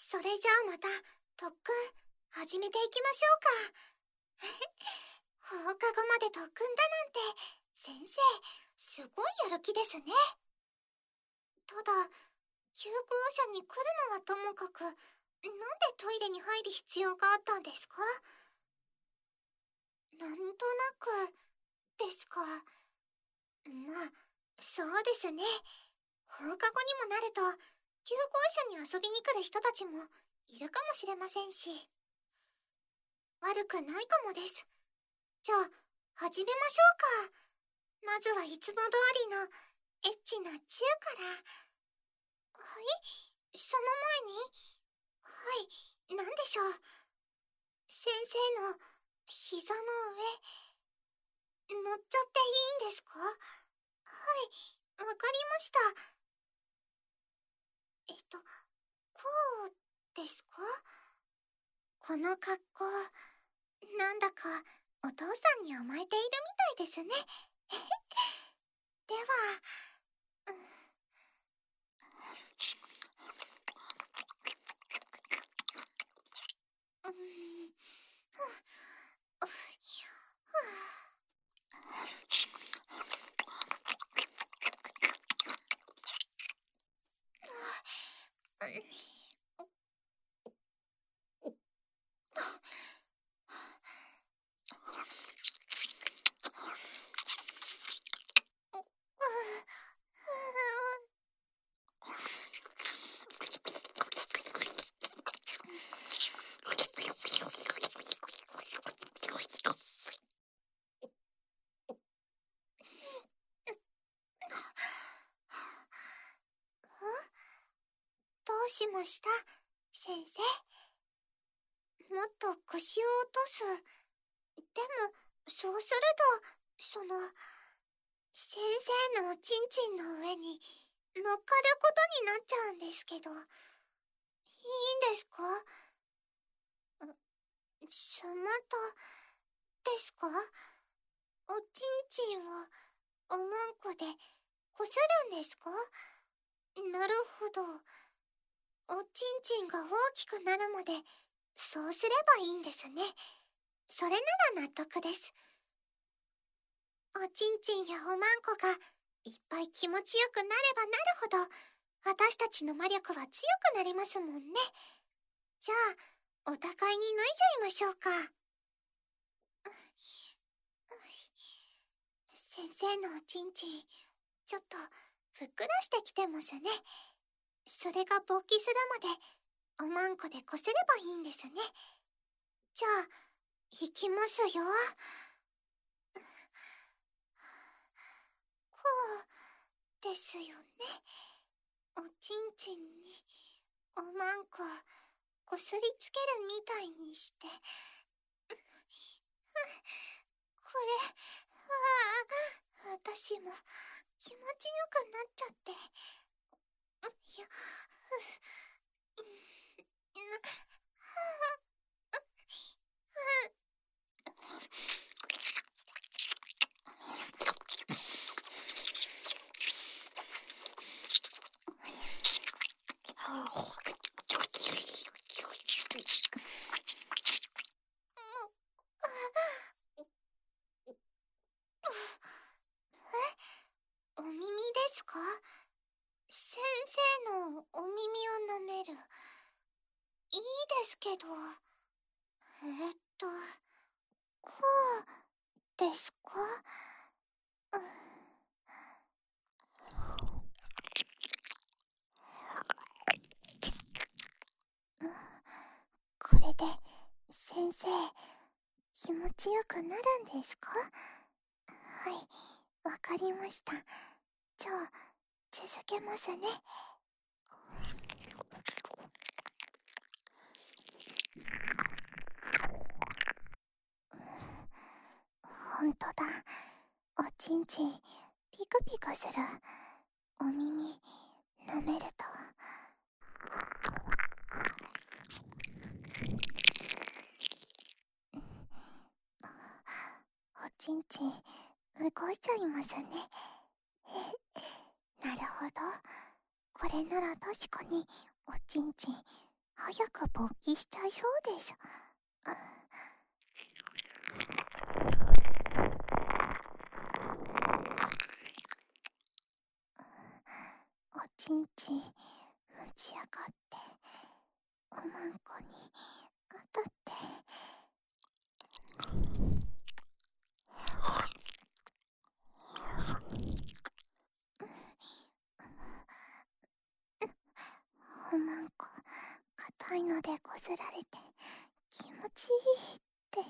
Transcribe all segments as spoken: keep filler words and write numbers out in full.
それじゃあまた、特訓、始めていきましょうか。放課後まで特訓だなんて、先生、すごいやる気ですね。ただ、救護者に来るのはともかく、なんでトイレに入る必要があったんですか？なんとなく、ですか。まあ、そうですね。放課後にもなると、救護者に遊びに来る人たちもいるかもしれませんし。悪くないかもです。じゃあ、始めましょうか。まずはいつも通りのエッチなチューから。はい、その前に、はい、なんでしょう。先生の膝の上、乗っちゃっていいんですか？はい、わかりました。えっと、こうですか？この格好、なんだかお父さんに甘えているみたいですね。では、うん、うーん、ふふふどうしました先生？もっと腰を落とす。でも、そうすると、その、先生のおちんちんの上に乗っかることになっちゃうんですけど、いいんですか？スマタですか？おちんちんをおまんこでこするんですか？なるほど。おちんちんが大きくなるまで、そうすればいいんですね。それなら納得です。おちんちんやおまんこがいっぱい気持ちよくなればなるほど、私たちの魔力は強くなりますもんね。じゃあ、お互いに脱いじゃいましょうか。先生のおちんちん、ちょっとふっくらしてきてますね。それが勃起するまでおまんこでこすればいいんですね。じゃあ、いきますよ。こうですよね。おちんちんにおまんここすりつけるみたいにして。これ、ああ、私も気持ちよくなっちゃって。いや、う、な、はあ、お耳ですか？先生のお耳を舐める。いいですけど。えっと、こうですか？うん、これで先生気持ちよくなるんですか？はい、わかりました。じゃあ続けますね。ほんとだ。おちんちんピクピクする。お耳舐めるとおちんちん動いちゃいますね。なるほど。これなら確かにおちんちん早く勃起しちゃいそうでしょ。おちんちん持ち上がっておまんこに当たっておまんこ硬いのでこすられて気持ちいいです。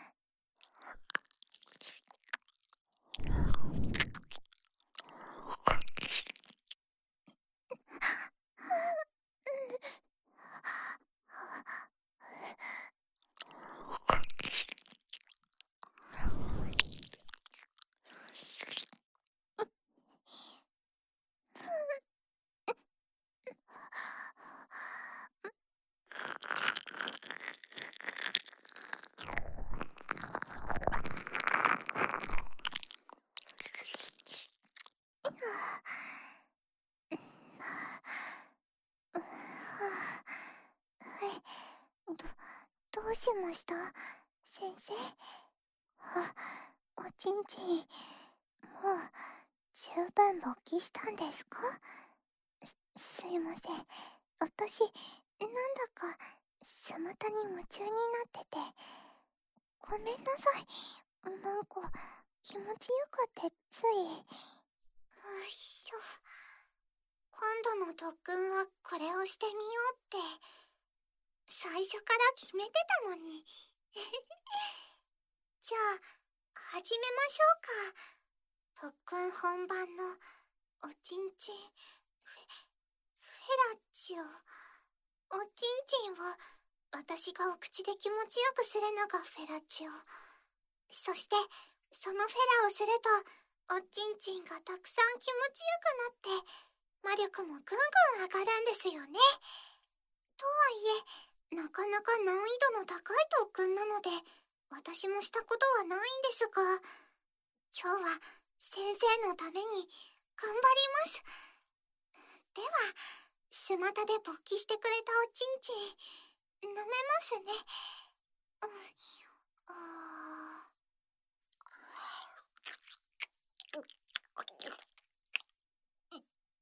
ど、どうしました先生。あ、おちんちん、もう十分勃起したんですか？す、すいません。私、なんだか、スマタに夢中になってて。ごめんなさい。なんか、気持ちよくてつい。よいしょ。今度の特訓はこれをしてみようって、最初から決めてたのに。じゃあ、始めましょうか。特訓本番のおちんちんフェ、フェラチオ。おちんちんを私がお口で気持ちよくするのがフェラチオ。そしてそのフェラをするとおちんちんがたくさん気持ちよくなって魔力もぐんぐん上がるんですよね。とはいえなかなか難易度の高い特訓なので私もしたことはないんですが、今日は先生のために頑張ります。では、スマタで勃起してくれたおちんちん、舐めますね。うん、あー、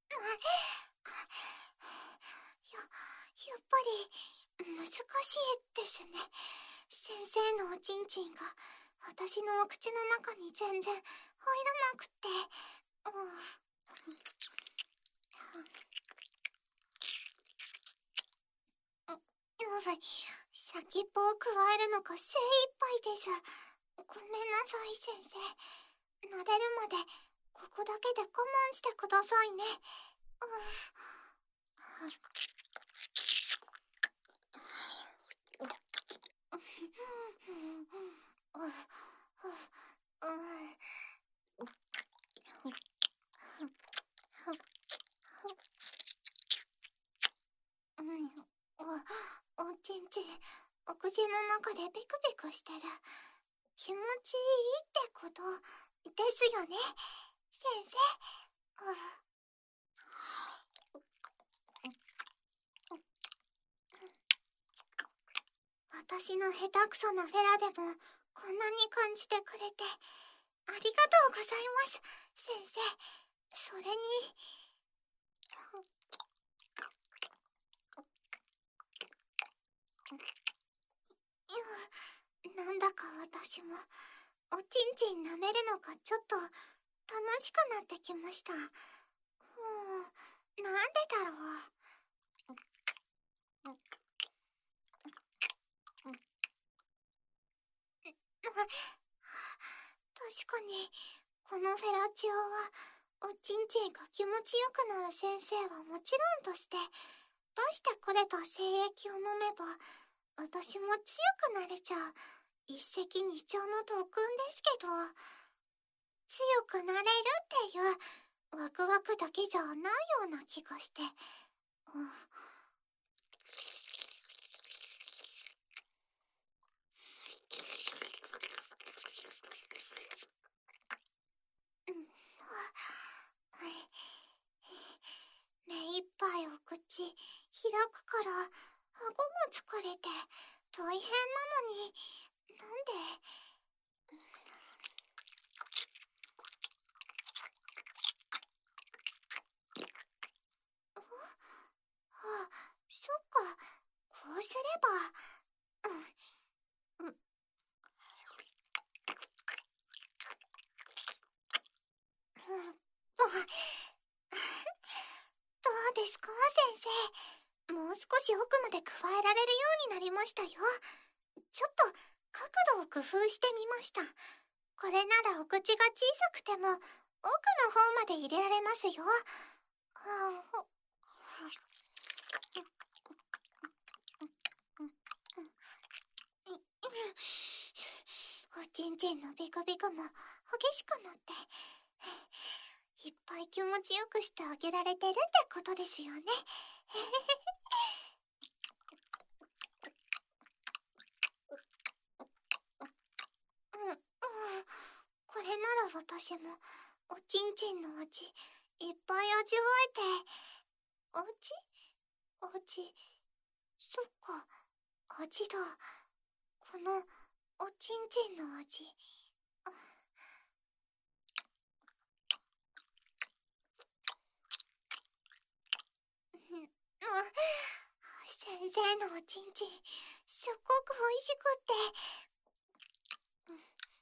や、やっぱり難しいですね。先生のおちんちんが私のお口の中に全然入らなくて。うん、先っぽを加えるのが精一杯です。ごめんなさい先生。慣れるまでここだけで我慢してくださいね。うんお、おちんちん、お口の中でビクビクしてる。気持ちいいってことですよね、先生。私の下手くそなフェラでもこんなに感じてくれてありがとうございます、先生。それになんだか私もおちんちん舐めるのがちょっと楽しくなってきました。うん、なんでだろう。確かにこのフェラチオはおちんちんが気持ちよくなる先生はもちろんとして出してくれた精液を飲めば私も強くなれちゃう一石二鳥の特訓ですけど、強くなれるっていうワクワクだけじゃないような気がして、うん、目いっぱいお口開くから顎も疲れて大変なのに、なんで。あ、あ、そっか、こうすれば。うん、うん。うん、どうですか先生。もう少し奥まで加えられるようになりましたよ。ちょっと角度を工夫してみました。これならお口が小さくても奥の方まで入れられますよ。あ、おちんちんのビクビクも激しくなって、いっぱい気持ちよくしてあげられてるってことですよね。うん、うん。これなら私もおちんちんの味いっぱい味わえて。味味そっか、味だ。このおちんちんの味。うん、先生のおちんちんすっごく美味しくって。うん、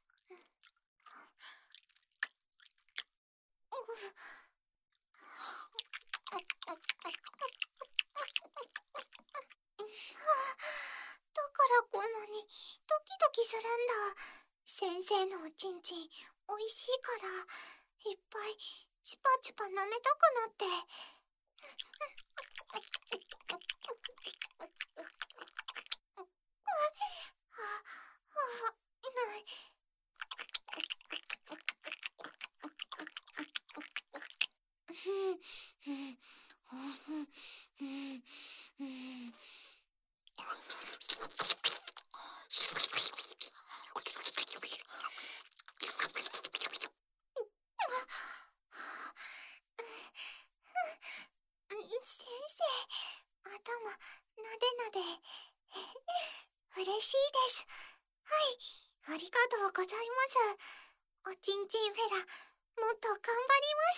だからこんなにドキドキするんだ。先生のおちんちん美味しいからいっぱいチュパチュパ舐めたくなって。先生、頭なでなで嬉しいです。はい、ありがとうございます。おちんちんフェラ、もっと頑張ります。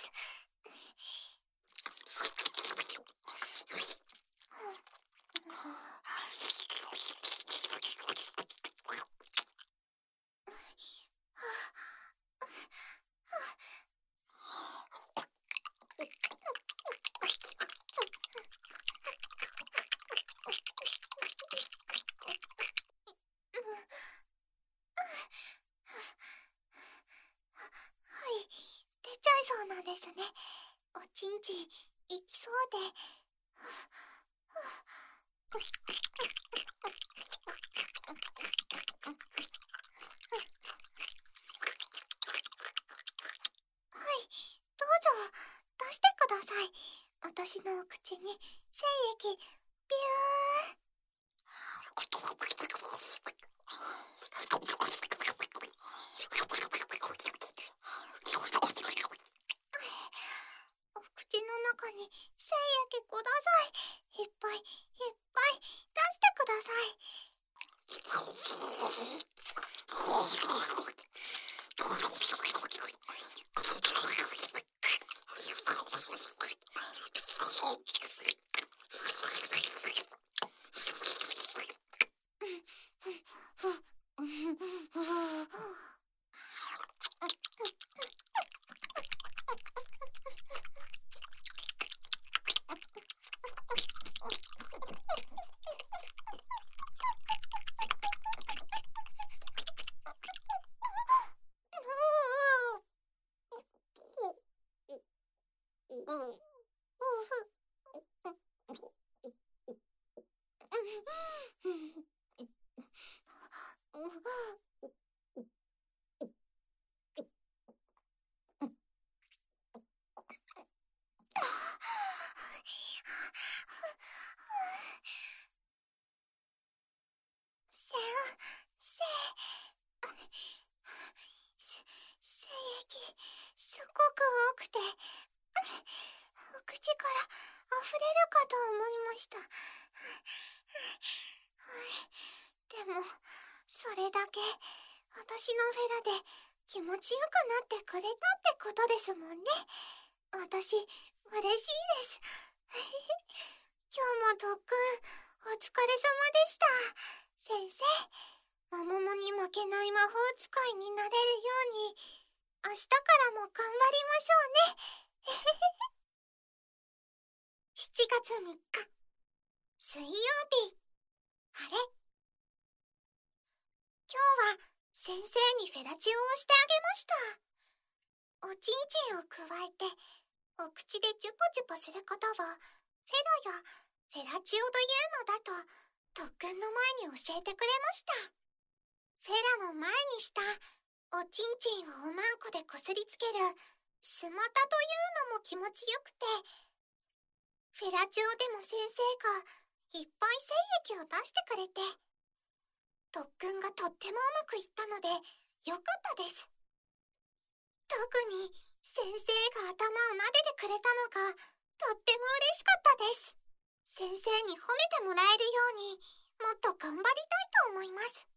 はい、出ちゃいそうなんですね。おちんちん、いきそうで。はい、どうぞ、出してください。私のお口に精液、ビュー。お口の中に精液ください。いっぱいいっぱい出してください。せんせ精液すっごく多くてお口から溢れるかとと思いました。でも、それだけ私のフェラで気持ちよくなってくれたってことですもんね。私、嬉しいです。今日も特訓、お疲れ様でした。先生、魔物に負けない魔法使いになれるように、明日からも頑張りましょうね。しちがつみっか、水曜日、晴れ。今日は先生にフェラチオをしてあげました。おちんちんをくわえて、お口でチュポチュポすることを、フェラやフェラチオというのだと、特訓の前に教えてくれました。フェラの前にしたおちんちんをおまんこでこすりつけるスマタというのも気持ちよくて、フェラチオでも先生がいっぱい精液を出してくれて、特訓がとってもうまくいったのでよかったです。特に先生が頭を撫でてくれたのがとっても嬉しかったです。先生に褒めてもらえるようにもっと頑張りたいと思います。